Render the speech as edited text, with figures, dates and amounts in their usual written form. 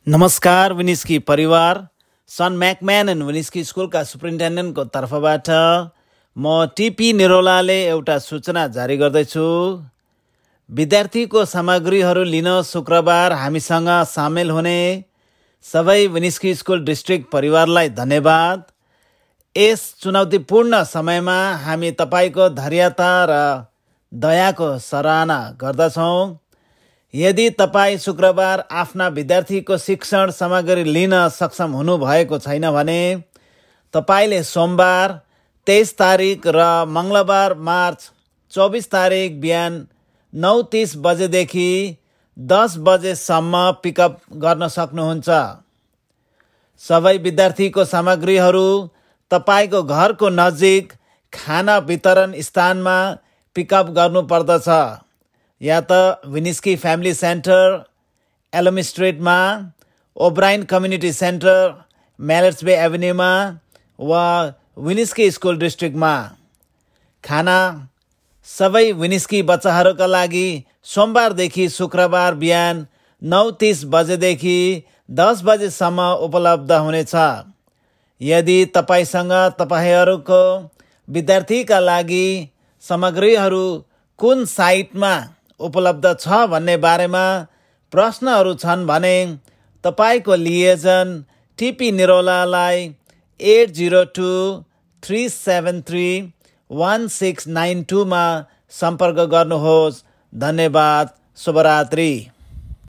नमस्कार विनिस्की परिवार, सन म्याकम्यान एन्ड विनिस्की स्कुलका सुपरिन्टेन्डेन्टको तर्फबाट म टिपी निरोलाले एउटा सूचना जारी गर्दैछु। विद्यार्थीको सामग्रीहरू लिन शुक्रबार हामीसँग सामेल हुने सबै विनिस्की स्कुल डिस्ट्रिक्ट परिवारलाई धन्यवाद। यस चुनौतीपूर्ण समयमा हामी तपाईँको धैर्यता र दयाको सराहना गर्दछौँ। यदि तपाईँ शुक्रबार आफ्ना विद्यार्थीको शिक्षण सामग्री लिन सक्षम हुनुभएको छैन भने तपाईँले सोमबार 23 तारिक र मङ्गलबार मार्च 24 तारिक बिहान 9:30 बजेदेखि 10 बजेसम्म पिकअप गर्न सक्नुहुन्छ। सबै विद्यार्थीको सामग्रीहरू तपाईँको घरको नजिक खाना वितरण स्थानमा पिकअप गर्नुपर्दछ, या त विनिस्की फ्यामिली सेन्टर, एलम स्ट्रिटमा, O'Brien Community Centre, Malletts Bay एभिन्यूमा वा विनिस्की स्कुल डिस्ट्रिक्टमा। खाना सबै विनिस्की बच्चाहरूका लागि सोमबारदेखि शुक्रबार बिहान 9:30 बजेदेखि 10 बजेसम्म उपलब्ध हुनेछ। यदि तपाईँसँग तपाईँहरूको विद्यार्थीका लागि सामग्रीहरू कुन साइटमा उपलब्ध छ भन्ने बारेमा प्रश्नहरू छन् भने तपाईँको लिएजन टिपी निरोलालाई 8023731692 मा सम्पर्क गर्नुहोस्। धन्यवाद। शुभरात्रि।